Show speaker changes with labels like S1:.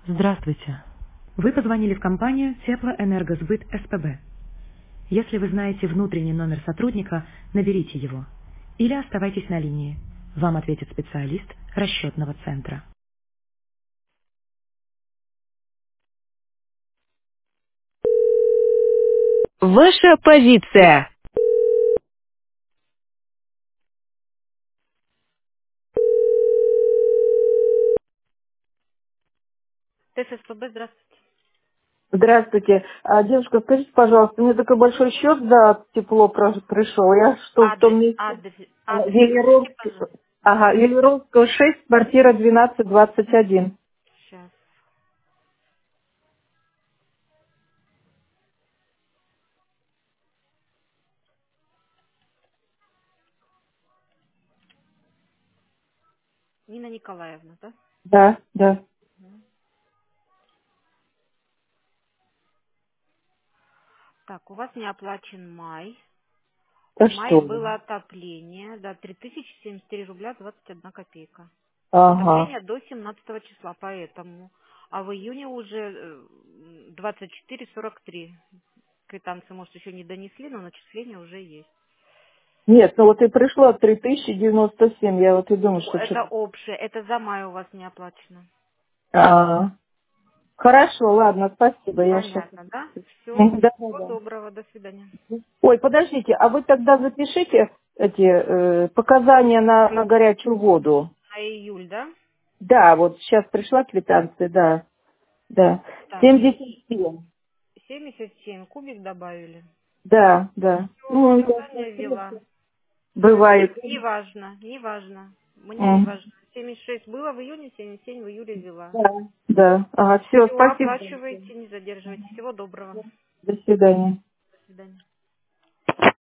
S1: Здравствуйте. Вы позвонили в компанию Теплоэнергосбыт СПБ. Если вы знаете внутренний номер сотрудника, наберите его. Или оставайтесь на линии. Вам ответит специалист расчетного центра. Ваша позиция. ТССПБ, здравствуйте.
S2: Здравствуйте. Девушка, скажите, пожалуйста, мне такой большой счет за тепло пришел. Я что, в том
S1: Адрес,
S2: месте?
S1: адрес, адрес скажите,
S2: Велеровского,
S1: пожалуйста.
S2: ага, Велеровского 6, квартира 1221.
S1: Сейчас. Нина Николаевна, да?
S2: Да, да.
S1: Так, у вас не оплачен май.
S2: А
S1: В мае
S2: что?
S1: было отопление, да, 3073 рубля 21 копейка.
S2: Ага.
S1: Отопление до 17 числа, поэтому. А в июне уже 24,43. Квитанции, может, еще не донесли, но начисление уже есть.
S2: Нет, ну вот и пришло 3097. Я вот и думаю,
S1: Ну,
S2: что
S1: это
S2: что-то...
S1: общее, это за май у вас не оплачено.
S2: Хорошо, ладно, спасибо. Я сейчас...
S1: Понятно, да? Все.
S2: Да, да,
S1: Всего
S2: да.
S1: доброго, до свидания.
S2: Ой, подождите, а вы тогда запишите эти показания на горячую воду.
S1: На июль, да?
S2: Да, вот сейчас пришла квитанция, да, да.
S1: Так,
S2: 77.
S1: 77 кубик добавили.
S2: Да, да.
S1: Все,
S2: Ну,
S1: указание ввела.
S2: бывает.
S1: Неважно, неважно. Мне не
S2: М.
S1: важно. 76 было в июне, 77 в июле ввела.
S2: Да, да. Ага, все,
S1: Все,
S2: спасибо.
S1: оплачивайте, не задерживайте. Всего доброго.
S2: До свидания.
S1: До свидания.